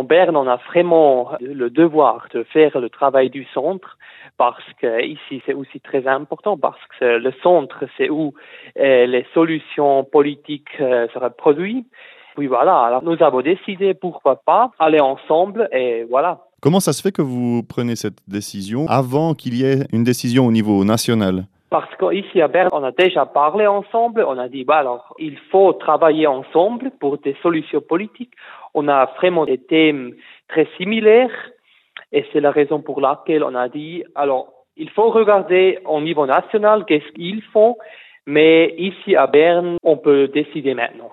en Berne, on a vraiment le devoir de faire le travail du centre parce que ici c'est aussi très important parce que le centre c'est où les solutions politiques se reproduisent. Oui, voilà. Alors nous avons décidé pourquoi pas aller ensemble et voilà. Comment ça se fait que vous prenez cette décision avant qu'il y ait une décision au niveau national? Parce qu'ici à Berne, on a déjà parlé ensemble, on a dit, bah alors, il faut travailler ensemble pour des solutions politiques. On a vraiment des thèmes très similaires et c'est la raison pour laquelle on a dit, alors, il faut regarder au niveau national qu'est-ce qu'ils font, mais ici à Berne, on peut décider maintenant.